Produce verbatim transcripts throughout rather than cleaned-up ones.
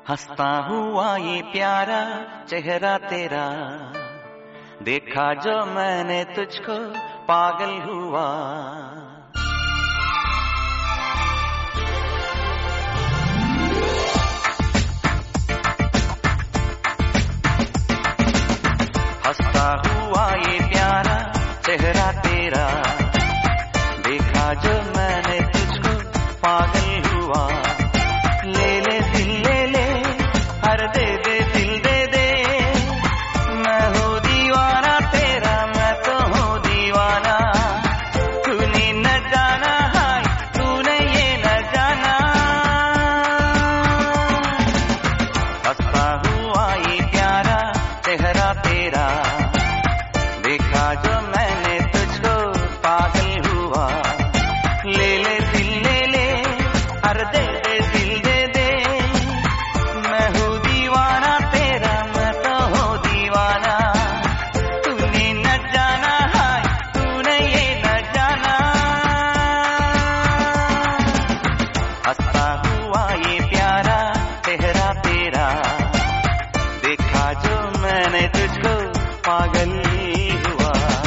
हंसता हुआ ये प्यारा चेहरा तेरा, देखा जो मैंने तुझको पागल हुआ। हंसता हुआ ये प्यारा चेहरा तेरा, देखा जो मैंने तुझको पागल हुआ। ले ले दिल ले ले, हर दे दे दिल दे दे, मैं हूँ दीवाना तेरा, मैं तो हूँ दीवाना। तूने न जाना है, तूने ये न जाना। हंसता हुआ ये प्यारा चेहरा तेरा, देखा जो मैंने तुझको पागल हुआ। ले ले दिल ले ले, हर दे दे दिल दे दे, मैं हूँ दीवाना तेरा, मैं तो हूँ दीवाना। तूने न जाना है, तूने ये न जाना। हंसता हुआ ये प्यारा चेहरा तेरा, देखा जो मैंने तुझको पागल हुआ।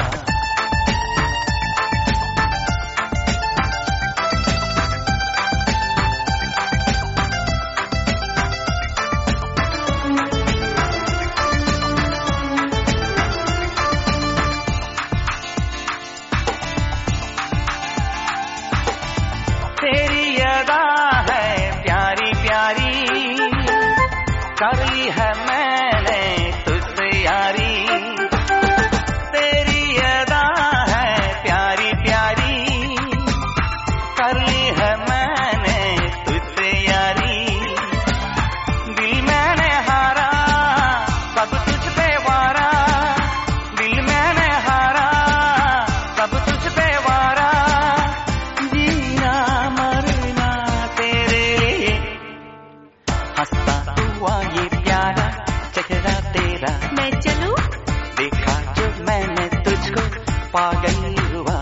तेरी अदा है प्यारी प्यारी, कर ली है मैंने तुझसे यारी। तेरी अदा है प्यारी प्यारी, कर ली है मैंने तुझसे यारी। दिल मैंने हारा, सब तुझ पे वारा। दिल मैंने हारा, सब तुझ पे वारा। जीना मरना तेरे लिए। हंसता हुआ ये प्यारा चेहरा तेरा, मैं चलूं? देखा जो मैंने तुझको पागल हुआ।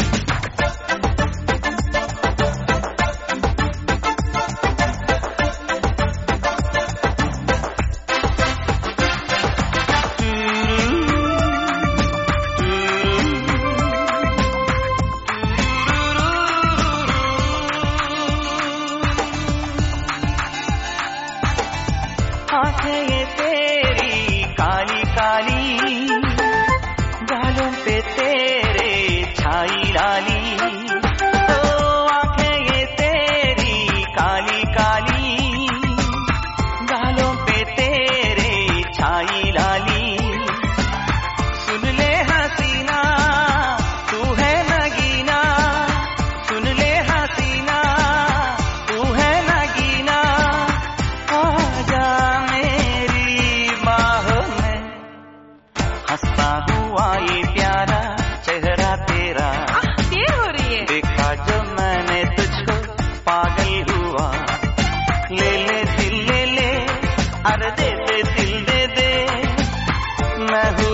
आंखें ये तेरी काली काली, गालों पे तेरे छाई लाली। ओ आंखें ये तेरी काली काली, गालों पे तेरे छाई लाली। सुन ले हसीना, तू है नगीना। सुन ले हसीना, तू है नगीना। आजा मेरी बाह में। हंसता हुआ ये प्यारा चेहरा तेरा, आह, देर हो रही है। देखा जो मैंने तुझको पागल हुआ। ले ले दिल ले ले, अरे दे दे दिल दे दे, मैं हूँ